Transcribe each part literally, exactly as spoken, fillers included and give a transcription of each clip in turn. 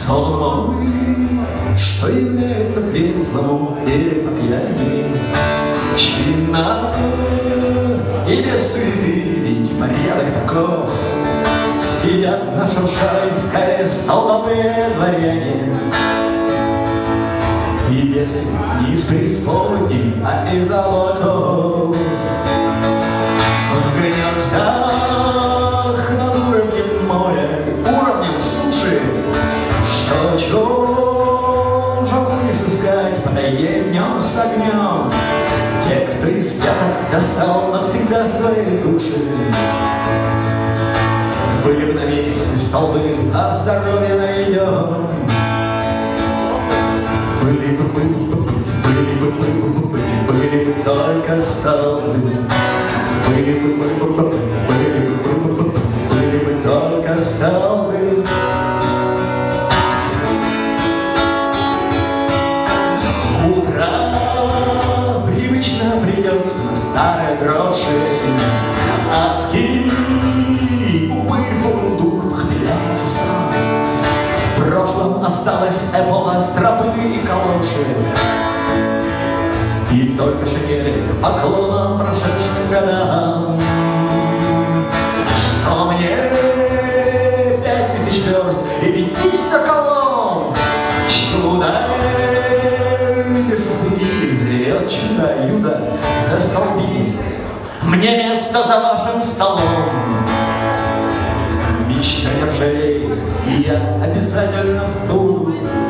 Сон мой, что является трезвому или по пьяни, чинно и без суеты, ведь порядок таков. Сидят на шуршайской столбовые дворяне, и бесы не из преисподней, а из облаков. В гнездах над уровнем моря и уровнем суши, что чужаку не сыскать по тайге днем с огнем. Те, кто из пяток достал навсегда свои души, были бы на месте столбы, а здоровье найдем. Были бы, были бы, были бы, были бы, были бы только столбы. Были бы, были бы, были бы, были бы только столбы. Утро привычно придется на старой дрожжи. Адский упырь-бурундук хмеляется сам. В прошлом осталась эпоха стропы и калоши, и только шинели поклоном прошедшим годам. Что мне пять тысяч верст и пятьдесят колонн? Чудо лишь в пути взревет чудо-юдо за столбики. Мне место за вашим столом. Мечта не ржавеет, и я обязательно буду.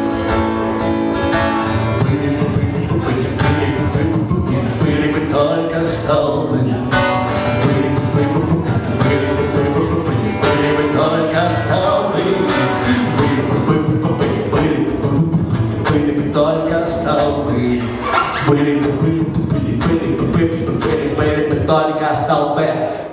Были бы, были бы, были бы, были бы, были бы только столбы. Были бы, были бы, были бы, были бы, были бы только столбы. Были бы, были бы, были бы, были бы только столбы. Были бы, были бы, были бы, были бы, были бы только столбы.